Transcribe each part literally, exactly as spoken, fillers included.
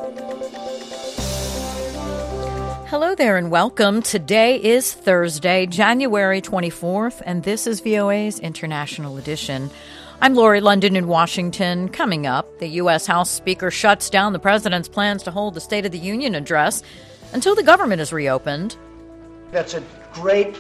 Hello there and welcome. Today is Thursday, January twenty-fourth, and this is V O A's International Edition. I'm Lori London in Washington. Coming up, the U S. House Speaker shuts down the president's plans to hold the State of the Union address until the government is reopened. That's a great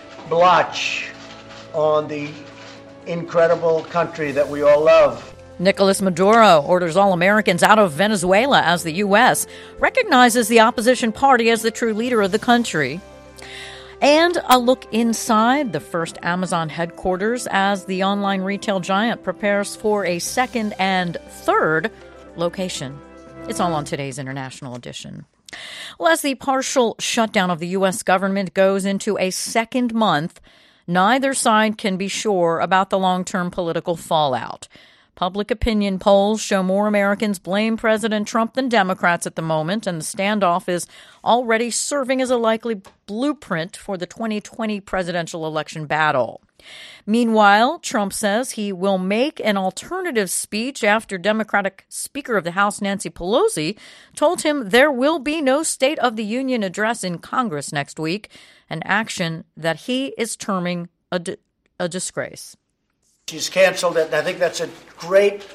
blotch on the incredible country that we all love. Nicolas Maduro orders all Americans out of Venezuela as the U S recognizes the opposition party as the true leader of the country. And a look inside the first Amazon headquarters as the online retail giant prepares for a second and third location. It's all on today's International Edition. Well, as the partial shutdown of the U S government goes into a second month, neither side can be sure about the long-term political fallout. Public opinion polls show more Americans blame President Trump than Democrats at the moment, and the standoff is already serving as a likely blueprint for the twenty twenty presidential election battle. Meanwhile, Trump says he will make an alternative speech after Democratic Speaker of the House Nancy Pelosi told him there will be no State of the Union address in Congress next week, an action that he is terming a, di- a disgrace. She's canceled it, and I think that's a great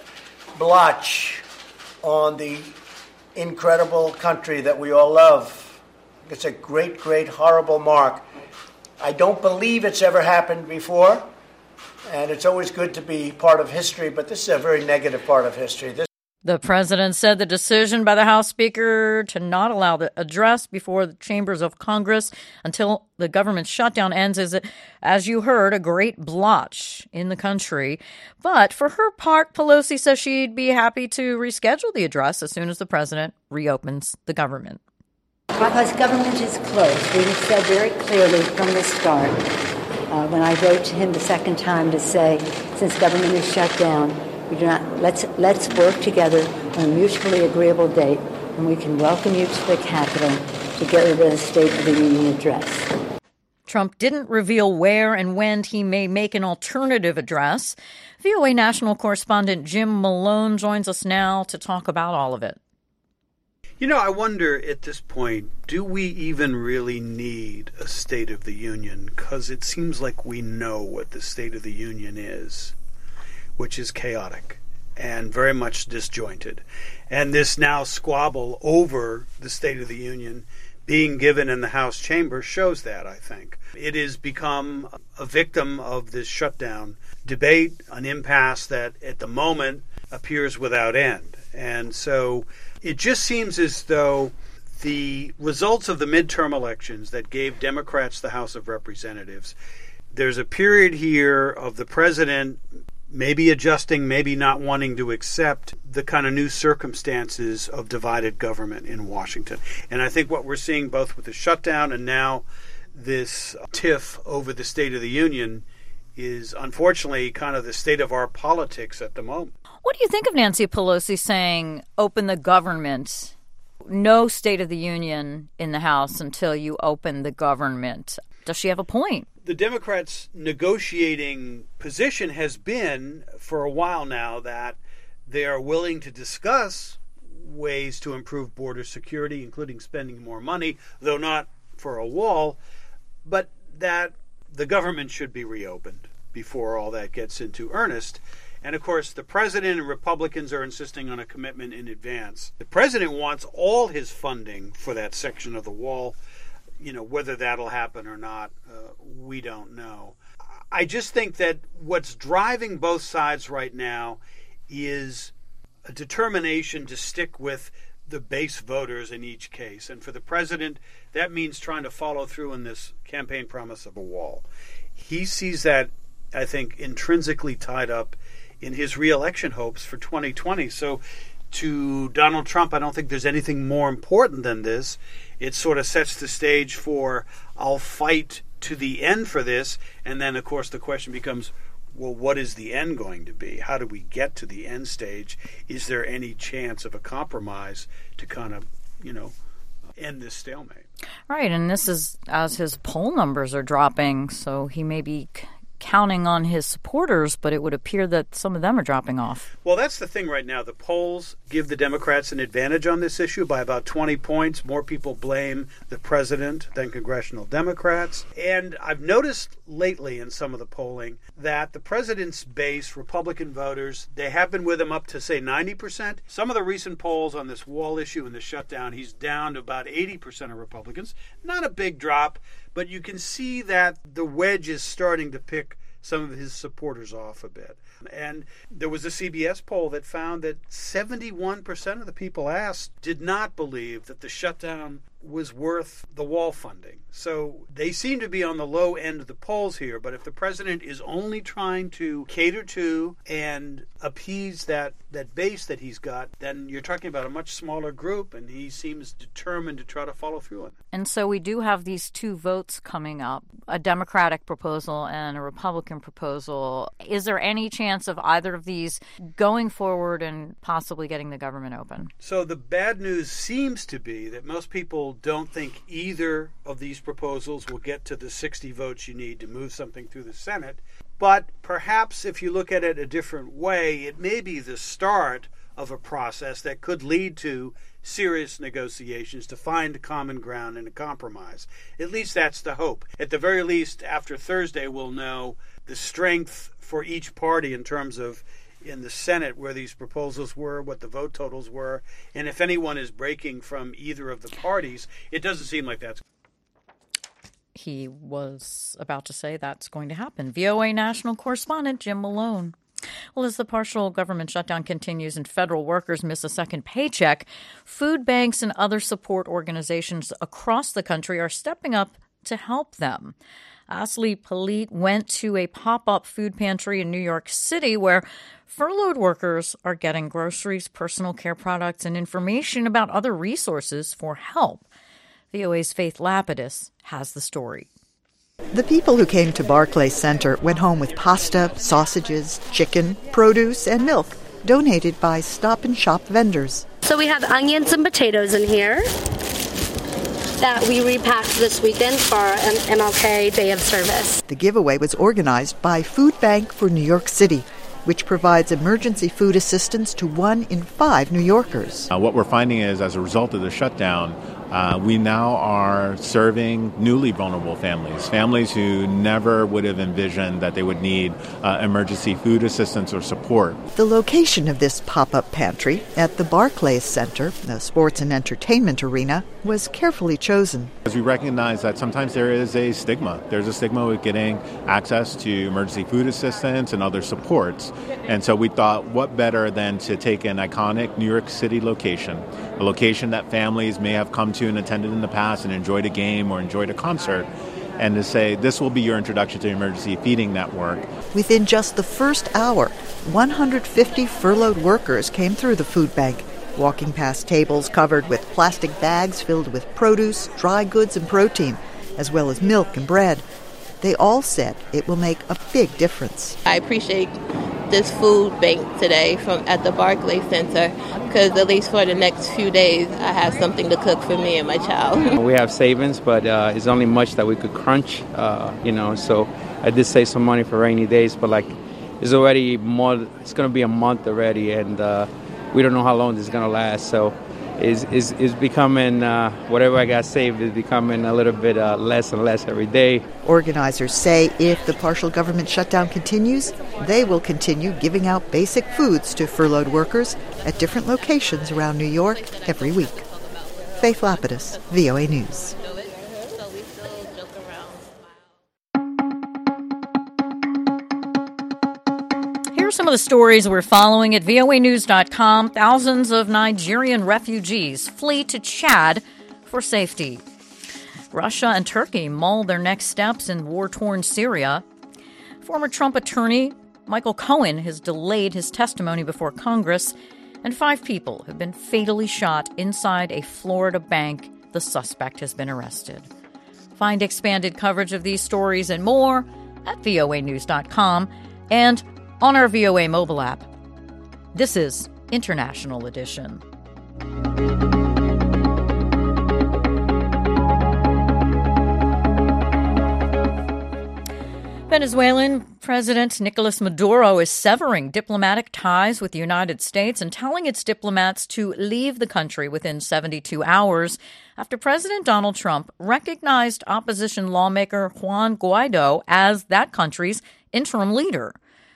blotch on the incredible country that we all love. It's a great, great, horrible mark. I don't believe it's ever happened before, and it's always good to be part of history, but this is a very negative part of history. This The president said the decision by the House Speaker to not allow the address before the chambers of Congress until the government shutdown ends is, as you heard, a great blotch in the country. But for her part, Pelosi says she'd be happy to reschedule the address as soon as the president reopens the government. Because government is closed. We said very clearly from the start, uh, when I wrote to him the second time to say, since government is shut down, We do not, let's, let's work together on a mutually agreeable date, and we can welcome you to the Capitol to get rid of the State of the Union address. Trump didn't reveal where and when he may make an alternative address. V O A national correspondent Jim Malone joins us now to talk about all of it. You know, I wonder at this point, do we even really need a State of the Union? Because it seems like we know what the State of the Union is, which is chaotic and very much disjointed. And this now squabble over the State of the Union being given in the House chamber shows that, I think. It has become a victim of this shutdown debate, an impasse that at the moment appears without end. And so it just seems as though the results of the midterm elections that gave Democrats the House of Representatives, there's a period here of the president maybe adjusting, maybe not wanting to accept the kind of new circumstances of divided government in Washington. And I think what we're seeing both with the shutdown and now this tiff over the State of the Union is unfortunately kind of the state of our politics at the moment. What do you think of Nancy Pelosi saying, open the government, no State of the Union in the House until you open the government? Does she have a point? The Democrats' negotiating position has been for a while now that they are willing to discuss ways to improve border security, including spending more money, though not for a wall, but that the government should be reopened before all that gets into earnest. And, of course, the president and Republicans are insisting on a commitment in advance. The president wants all his funding for that section of the wall. You know, whether that'll happen or not, uh, we don't know. I just think that what's driving both sides right now is a determination to stick with the base voters in each case. And for the president, that means trying to follow through in this campaign promise of a wall. He sees that, I think, intrinsically tied up in his reelection hopes for twenty twenty. So to Donald Trump, I don't think there's anything more important than this. It sort of sets the stage for, I'll fight to the end for this. And then, of course, the question becomes, well, what is the end going to be? How do we get to the end stage? Is there any chance of a compromise to kind of, you know, end this stalemate? Right, and this is as his poll numbers are dropping, so he may be counting on his supporters, but it would appear that some of them are dropping off. Well, that's the thing right now. The polls give the Democrats an advantage on this issue by about twenty points. More people blame the president than congressional Democrats. And I've noticed lately in some of the polling that the president's base, Republican voters, they have been with him up to, say, ninety percent. Some of the recent polls on this wall issue and the shutdown, he's down to about eighty percent of Republicans. Not a big drop, but you can see that the wedge is starting to pick some of his supporters off a bit. And there was a C B S poll that found that seventy-one percent of the people asked did not believe that the shutdown was worth the wall funding. So they seem to be on the low end of the polls here, but if the president is only trying to cater to and appease that, that base that he's got, then you're talking about a much smaller group, and he seems determined to try to follow through on it. And so we do have these two votes coming up, a Democratic proposal and a Republican proposal. Is there any chance of either of these going forward and possibly getting the government open? So the bad news seems to be that most people don't think either of these proposals will get to the sixty votes you need to move something through the Senate. But perhaps if you look at it a different way, it may be the start of a process that could lead to serious negotiations to find common ground and a compromise. At least that's the hope. At the very least, after Thursday, we'll know the strength for each party in terms of in the Senate where these proposals were, what the vote totals were, and if anyone is breaking from either of the parties. It doesn't seem like that's. He was about to say that's going to happen. V O A national correspondent Jim Malone. Well, as the partial government shutdown continues and federal workers miss a second paycheck, food banks and other support organizations across the country are stepping up to help them. Asli Palit went to a pop-up food pantry in New York City where furloughed workers are getting groceries, personal care products, and information about other resources for help. V O A's Faith Lapidus has the story. The people who came to Barclays Center went home with pasta, sausages, chicken, produce, and milk, donated by Stop and Shop vendors. So we have onions and potatoes in here that we repacked this weekend for our M L K Day of Service. The giveaway was organized by Food Bank for New York City, which provides emergency food assistance to one in five New Yorkers. Uh, what we're finding is, as a result of the shutdown, uh, we now are serving newly vulnerable families, families who never would have envisioned that they would need uh, emergency food assistance or support. The location of this pop-up pantry at the Barclays Center, the sports and entertainment arena, was carefully chosen. As we recognize that sometimes there is a stigma. There's a stigma with getting access to emergency food assistance and other supports. And so we thought, what better than to take an iconic New York City location, a location that families may have come to and attended in the past and enjoyed a game or enjoyed a concert, and to say, this will be your introduction to the emergency feeding network. Within just the first hour, one hundred fifty furloughed workers came through the food bank, walking past tables covered with plastic bags filled with produce, dry goods, and protein, as well as milk and bread. They all said it will make a big difference. I appreciate this food bank today from at the Barclays Center because at least for the next few days I have something to cook for me and my child. We have savings, but uh, it's only much that we could crunch, uh, you know, so I did save some money for rainy days, but like it's already more, it's going to be a month already, and uh, we don't know how long this is going to last, so is is is becoming, uh, whatever I got saved is becoming a little bit uh, less and less every day. Organizers say if the partial government shutdown continues, they will continue giving out basic foods to furloughed workers at different locations around New York every week. Faith Lapidus, V O A News. Some of the stories we're following at V O A news dot com. Thousands of Nigerian refugees flee to Chad for safety. Russia and Turkey mull their next steps in war-torn Syria. Former Trump attorney Michael Cohen has delayed his testimony before Congress. And five people have been fatally shot inside a Florida bank. The suspect has been arrested. Find expanded coverage of these stories and more at V O A news dot com and on our V O A mobile app. This is International Edition. Venezuelan President Nicolas Maduro is severing diplomatic ties with the United States and telling its diplomats to leave the country within seventy-two hours after President Donald Trump recognized opposition lawmaker Juan Guaido as that country's interim leader.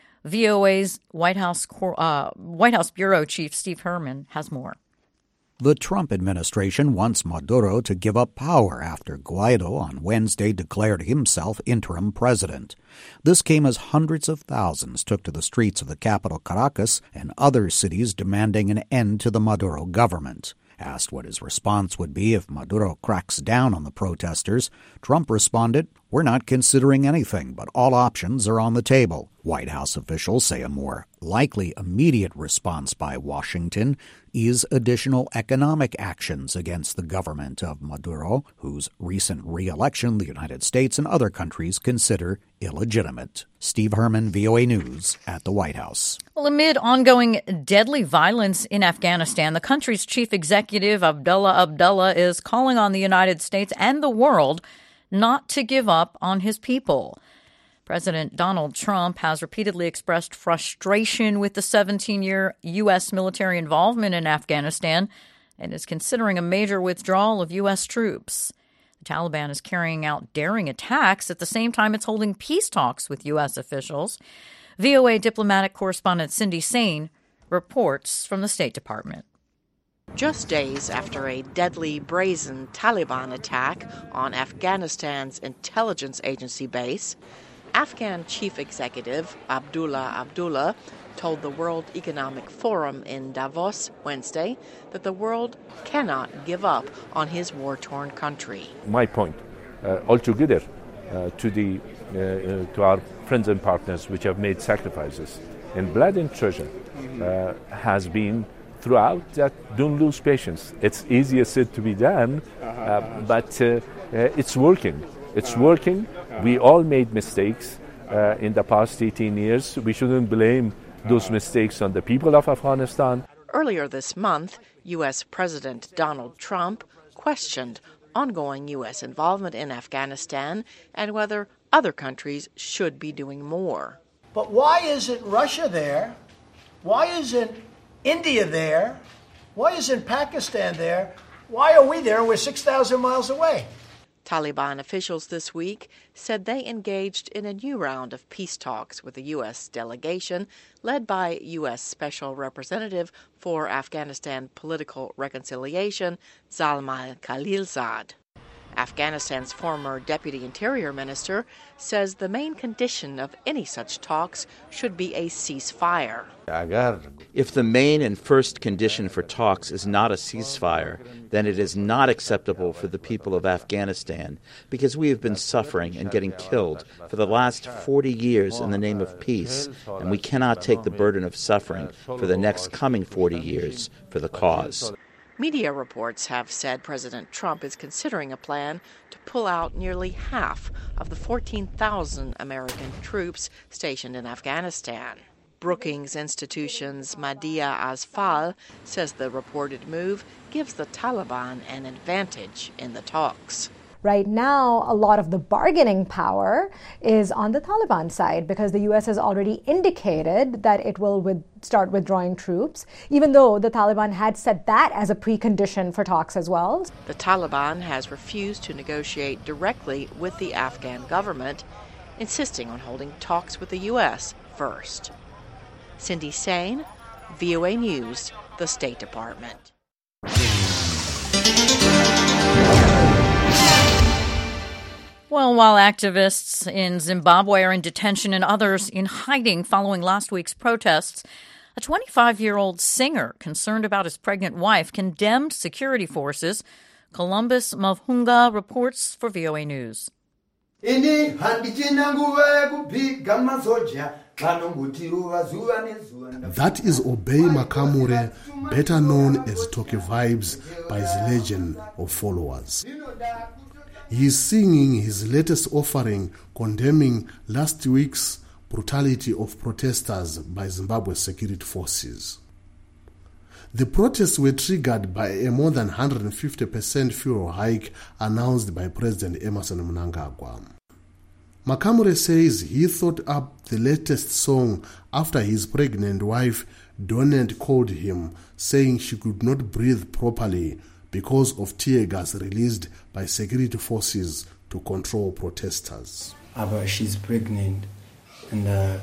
V O A's White House, uh, White House Bureau Chief Steve Herman has more. The Trump administration wants Maduro to give up power after Guaido on Wednesday declared himself interim president. This came as hundreds of thousands took to the streets of the capital Caracas and other cities demanding an end to the Maduro government. Asked what his response would be if Maduro cracks down on the protesters, Trump responded, "We're not considering anything, but all options are on the table." White House officials say a more likely immediate response by Washington is additional economic actions against the government of Maduro, whose recent re-election the United States and other countries consider illegitimate. Steve Herman, V O A News, at the White House. Well, amid ongoing deadly violence in Afghanistan, the country's chief executive, Abdullah Abdullah, is calling on the United States and the world not to give up on his people. President Donald Trump has repeatedly expressed frustration with the seventeen-year U S military involvement in Afghanistan and is considering a major withdrawal of U S troops. The Taliban is carrying out daring attacks at the same time it's holding peace talks with U S officials. V O A diplomatic correspondent Cindy Sain reports from the State Department. Just days after a deadly, brazen Taliban attack on Afghanistan's intelligence agency base, Afghan Chief Executive Abdullah Abdullah told the World Economic Forum in Davos Wednesday that the world cannot give up on his war-torn country. My point, uh, altogether, uh, to the uh, uh, to our friends and partners which have made sacrifices in blood and treasure, uh, has been throughout that don't lose patience. It's easier said to be done, uh, but uh, uh, it's working. It's working. We all made mistakes uh, in the past eighteen years. We shouldn't blame those mistakes on the people of Afghanistan. Earlier this month, U S President Donald Trump questioned ongoing U S involvement in Afghanistan and whether other countries should be doing more. But why isn't Russia there? Why isn't India there? Why isn't Pakistan there? Why are we there? We're six thousand miles away. Taliban officials this week said they engaged in a new round of peace talks with the U S delegation led by U S Special Representative for Afghanistan Political Reconciliation, Zalmay Khalilzad. Afghanistan's former Deputy Interior Minister says the main condition of any such talks should be a ceasefire. If the main and first condition for talks is not a ceasefire, then it is not acceptable for the people of Afghanistan because we have been suffering and getting killed for the last forty years in the name of peace, and we cannot take the burden of suffering for the next coming forty years for the cause. Media reports have said President Trump is considering a plan to pull out nearly half of the fourteen thousand American troops stationed in Afghanistan. Brookings Institution's Madia Asfal says the reported move gives the Taliban an advantage in the talks. Right now, a lot of the bargaining power is on the Taliban side because the U S has already indicated that it will with start withdrawing troops, even though the Taliban had set that as a precondition for talks as well. The Taliban has refused to negotiate directly with the Afghan government, insisting on holding talks with the U S first. Cindy Sain, V O A News, the State Department. Well, while activists in Zimbabwe are in detention and others in hiding following last week's protests, a twenty-five-year-old singer concerned about his pregnant wife condemned security forces. Columbus Mavhunga reports for V O A News. That is Obey Makamure, better known as Toke Vibes by his legion of followers. He is singing his latest offering condemning last week's brutality of protesters by Zimbabwe security forces. The protests were triggered by a more than one hundred fifty percent fuel hike announced by President Emmerson Mnangagwa. Makamure says he thought up the latest song after his pregnant wife, Donette, called him, saying she could not breathe properly because of tear gas released by security forces to control protesters. But she's pregnant, and uh,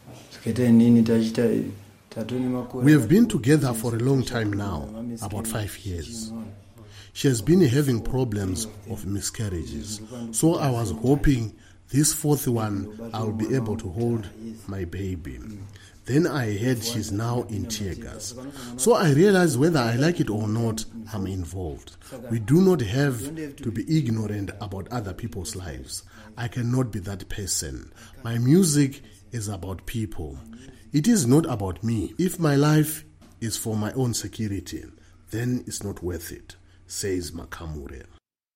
we have been together for a long time now, about five years. She has been having problems of miscarriages, so I was hoping this fourth one I'll be able to hold my baby. Then I heard she's now in tear gas. So I realized whether I like it or not, I'm involved. We do not have to be ignorant about other people's lives. I cannot be that person. My music is about people. It is not about me. If my life is for my own security, then it's not worth it, says Makamure.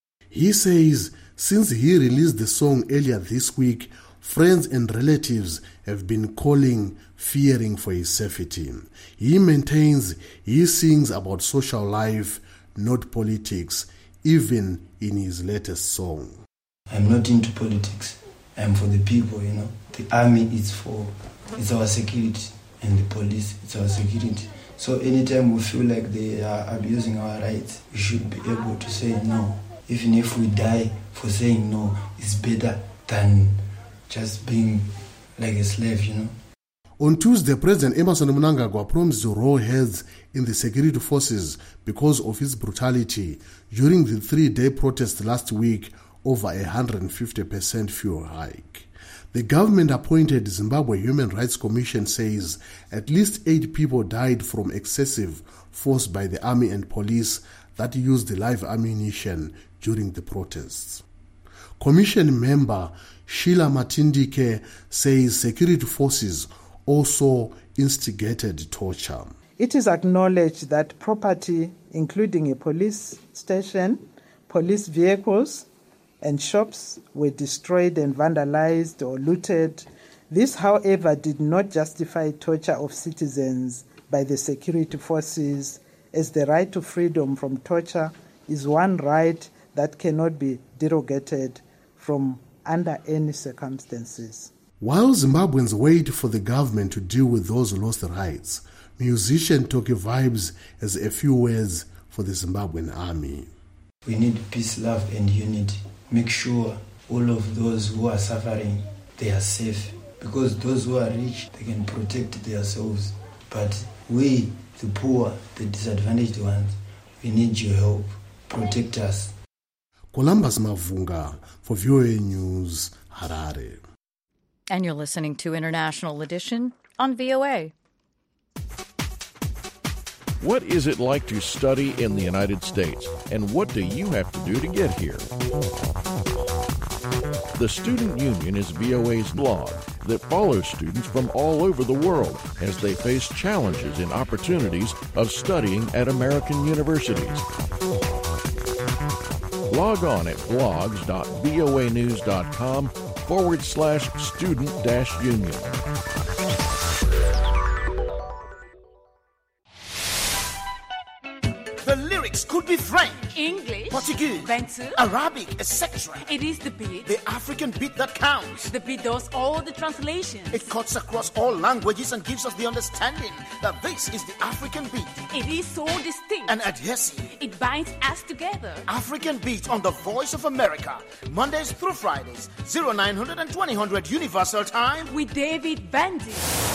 He says since he released the song earlier this week, friends and relatives have been calling, fearing for his safety. He maintains he sings about social life, not politics, even in his latest song. I'm not into politics. I'm for the people, you know. The army is for, it's our security, and the police, it's our security. So anytime we feel like they are abusing our rights, we should be able to say no. Even if we die for saying no, it's better than just being like a slave, you know. On Tuesday, President Emmerson Mnangagwa promised to roll heads in the security forces because of his brutality during the three-day protest last week over a one hundred fifty percent fuel hike. The government-appointed Zimbabwe Human Rights Commission says at least eight people died from excessive force by the army and police that used live ammunition during the protests. Commission member Sheila Matindike says security forces also instigated torture. It is acknowledged that property, including a police station, police vehicles, and shops were destroyed and vandalized or looted. This, however, did not justify torture of citizens by the security forces, as the right to freedom from torture is one right that cannot be derogated from under any circumstances. While Zimbabweans wait for the government to deal with those lost rights, musician Toki Vibes has a few words for the Zimbabwean army. We need peace, love, and unity. Make sure all of those who are suffering, they are safe. Because those who are rich, they can protect themselves. But we, the poor, the disadvantaged ones, we need your help. Protect us. Columbus Mavunga for V O A News, Harare. And you're listening to International Edition on V O A. What is it like to study in the United States, and what do you have to do to get here? The Student Union is V O A's blog that follows students from all over the world as they face challenges and opportunities of studying at American universities. Log on at blogs.voanews.com forward slash student dash union. The lyrics could be French, English, Portuguese, Bantu, Arabic, et cetera. It is the beat. The African beat that counts. The beat does all the translations. It cuts across all languages and gives us the understanding that this is the African beat. It is so distinct and adhesive. It binds us together. African beat on the Voice of America, Mondays through Fridays, oh nine hundred and twenty hundred Universal Time with David Bandy.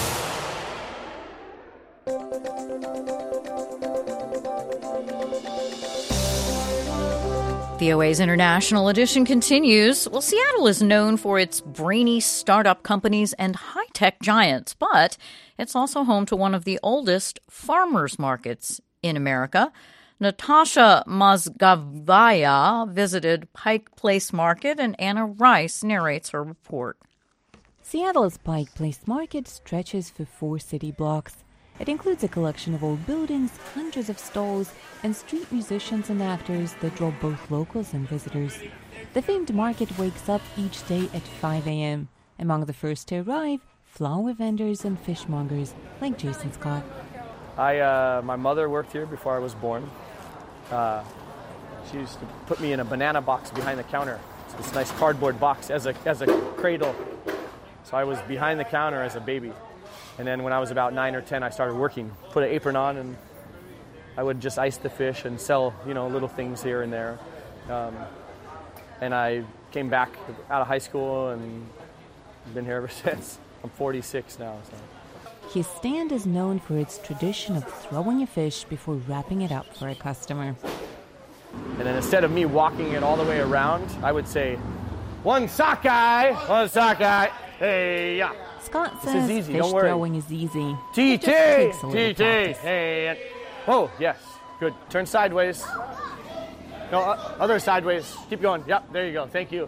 V O A's International Edition continues. Well, Seattle is known for its brainy startup companies and high-tech giants, but it's also home to one of the oldest farmers markets in America. Natasha Mozgavaya visited Pike Place Market, and Anna Rice narrates her report. Seattle's Pike Place Market stretches for four city blocks. It includes a collection of old buildings, hundreds of stalls, and street musicians and actors that draw both locals and visitors. The famed market wakes up each day at five a.m. Among the first to arrive, flower vendors and fishmongers like Jason Scott. I, uh, my mother worked here before I was born. Uh, she used to put me in a banana box behind the counter this nice cardboard box as a as a cradle. So I was behind the counter as a baby. And then when I was about nine or ten, I started working. Put an apron on, and I would just ice the fish and sell, you know, little things here and there. Um, and I came back out of high school and been here ever since. I'm forty-six now. So. His stand is known for its tradition of throwing a fish before wrapping it up for a customer. And then instead of me walking it all the way around, I would say, one sockeye, one sockeye, hey, yeah. Scott this says is easy, fish don't worry. throwing is easy. T T, T T, practice. hey. Oh, yes, good. Turn sideways. No, uh, other sideways. Keep going. Yep, there you go. Thank you.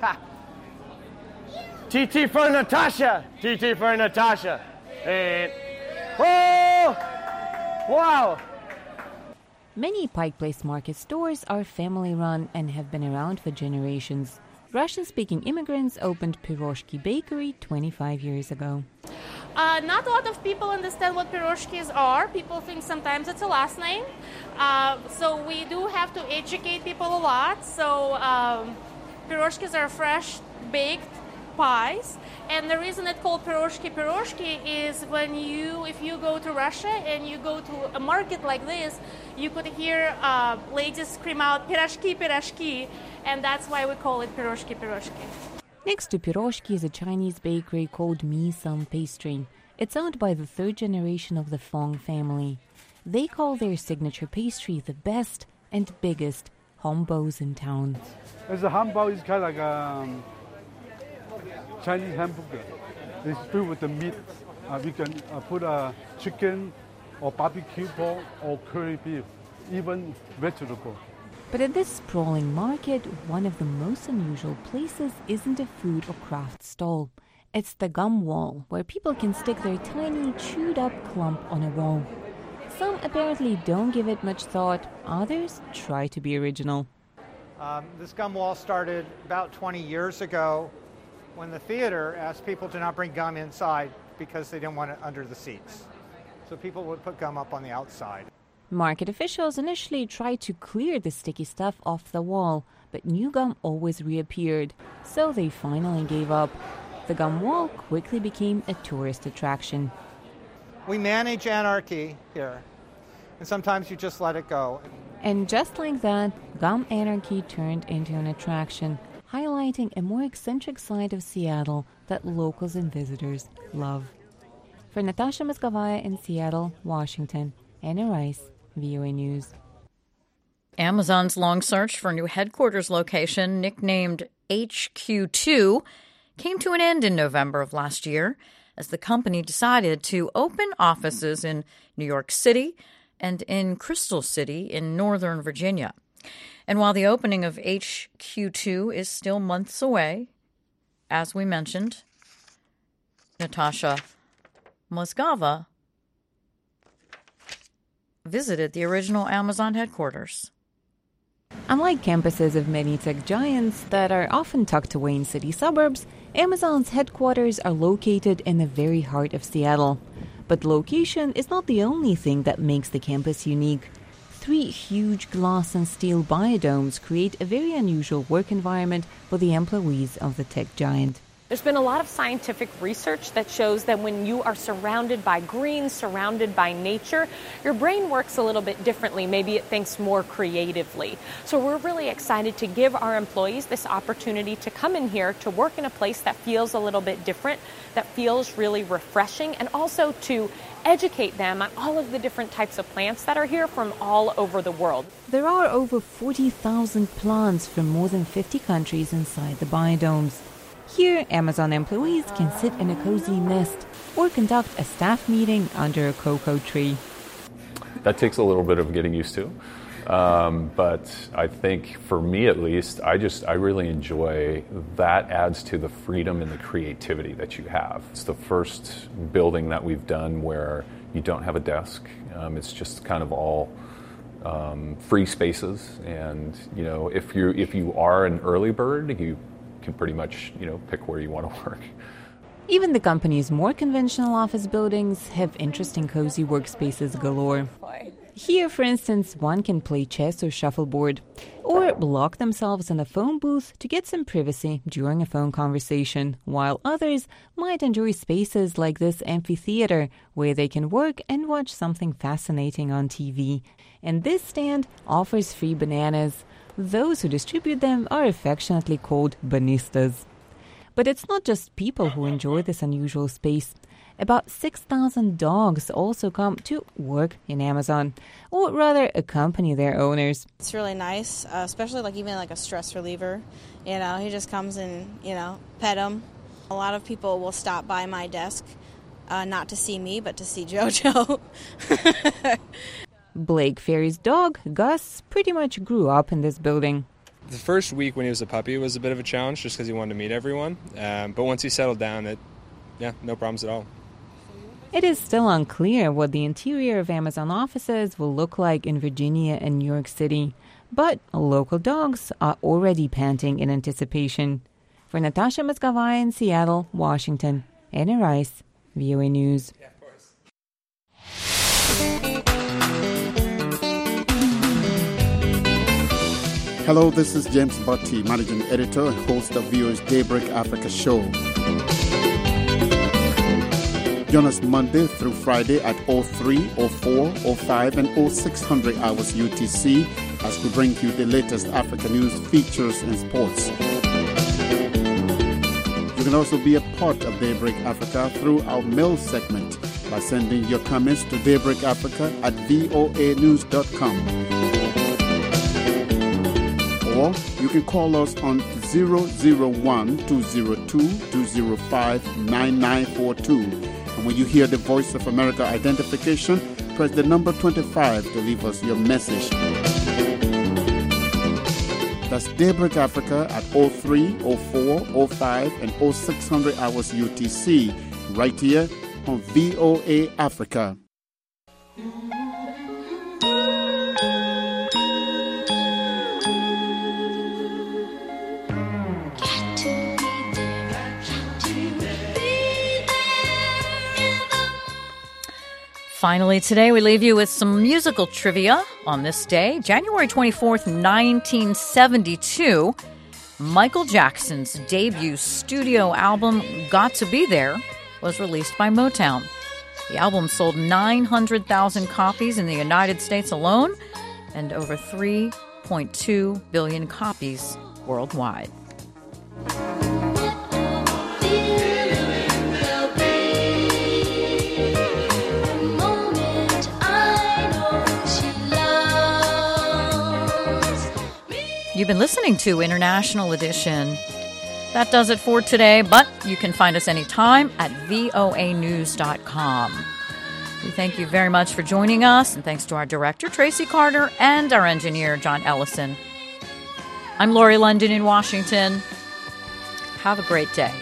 T T for Natasha. T T for Natasha. And oh, wow. Many Pike Place Market stores are family-run and have been around for generations. Russian-speaking immigrants opened Piroshki Bakery twenty-five years ago. Uh, not a lot of people understand what piroshkis are. People think sometimes it's a last name. Uh, so we do have to educate people a lot. So um, piroshkis are fresh baked pies. And the reason it's called piroshki piroshki is when you, if you go to Russia and you go to a market like this, you could hear uh, ladies scream out pirashki pirashki, and that's why we call it piroshki piroshki. Next to Piroshki is a Chinese bakery called Mi Sun Pastry. It's owned by the third generation of the Fong family. They call their signature pastry the best and biggest hanbaos in town. As a hanbao is kind of like a um, Chinese hamburger. It's filled with the meat. Uh, we can uh, put a chicken or barbecue pork or curry beef, even vegetable. But at this sprawling market, one of the most unusual places isn't a food or craft stall. It's the gum wall, where people can stick their tiny, chewed-up clump on a wall. Some apparently don't give it much thought. Others try to be original. Um, this gum wall started about twenty years ago when the theater asked people to not bring gum inside because they didn't want it under the seats. So people would put gum up on the outside. Market officials initially tried to clear the sticky stuff off the wall, but new gum always reappeared, so they finally gave up. The gum wall quickly became a tourist attraction. We manage anarchy here, and sometimes you just let it go. And just like that, gum anarchy turned into an attraction, highlighting a more eccentric side of Seattle that locals and visitors love. For Natasha Moskovaya in Seattle, Washington, Anna Rice, V O A News. Amazon's long search for a new headquarters location, nicknamed H Q two, came to an end in November of last year as the company decided to open offices in New York City and in Crystal City in Northern Virginia. And while the opening of H Q two is still months away, as we mentioned, Natasha Moskova visited the original Amazon headquarters. Unlike campuses of many tech giants that are often tucked away in city suburbs, Amazon's headquarters are located in the very heart of Seattle. But location is not the only thing that makes the campus unique. Three huge glass and steel biodomes create a very unusual work environment for the employees of the tech giant. There's been a lot of scientific research that shows that when you are surrounded by green, surrounded by nature, your brain works a little bit differently. Maybe it thinks more creatively. So we're really excited to give our employees this opportunity to come in here to work in a place that feels a little bit different, that feels really refreshing, and also to educate them on all of the different types of plants that are here from all over the world. There are over forty thousand plants from more than fifty countries inside the biodomes. Here, Amazon employees can sit in a cozy nest or conduct a staff meeting under a cocoa tree. That takes a little bit of getting used to. Um, but I think for me at least, I just, I really enjoy that. Adds to the freedom and the creativity that you have. It's the first building that we've done where you don't have a desk. Um, it's just kind of all um, free spaces. And, you know, if you if you are an early bird, you can pretty much, you know, pick where you want to work. Even the company's more conventional office buildings have interesting cozy workspaces galore. Here, for instance, one can play chess or shuffleboard, or lock themselves in a phone booth to get some privacy during a phone conversation, while others might enjoy spaces like this amphitheater, where they can work and watch something fascinating on T V. And this stand offers free bananas. Those who distribute them are affectionately called banistas. But it's not just people who enjoy this unusual space. About six thousand dogs also come to work in Amazon, or rather accompany their owners. It's really nice, uh, especially like even like a stress reliever. You know, he just comes and, you know, pet him. A lot of people will stop by my desk, uh, not to see me, but to see JoJo. Blake Ferry's dog, Gus, pretty much grew up in this building. The first week when he was a puppy was a bit of a challenge just because he wanted to meet everyone. Um, but once he settled down, it, yeah, no problems at all. It is still unclear what the interior of Amazon offices will look like in Virginia and New York City, but local dogs are already panting in anticipation. For Natasha Moskova in Seattle, Washington, Anna Rice, V O A News. Yeah, of course. Hello, this is James Botti, Managing Editor and host of V O A's Daybreak Africa show. Join us Monday through Friday at oh three, oh four, oh five, and oh six hundred hours U T C as we bring you the latest Africa news, features, and sports. You can also be a part of Daybreak Africa through our mail segment by sending your comments to daybreakafrica at voa news dot com. Or you can call us on zero zero one, two zero two, two zero five, nine nine four two. And when you hear the Voice of America identification, press the number twenty-five to leave us your message. That's Daybreak Africa at oh three, oh four, oh five, and oh six hundred hours U T C, right here on V O A Africa. Finally, today we leave you with some musical trivia on this day, January twenty-fourth, nineteen seventy-two. Michael Jackson's debut studio album, Got to Be There, was released by Motown. The album sold nine hundred thousand copies in the United States alone and over three point two billion copies worldwide. You've been listening to International Edition. That does it for today, but you can find us anytime at V O A news dot com. We thank you very much for joining us, and thanks to our director, Tracy Carter, and our engineer, John Ellison. I'm Lori London in Washington. Have a great day.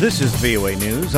This is V O A News.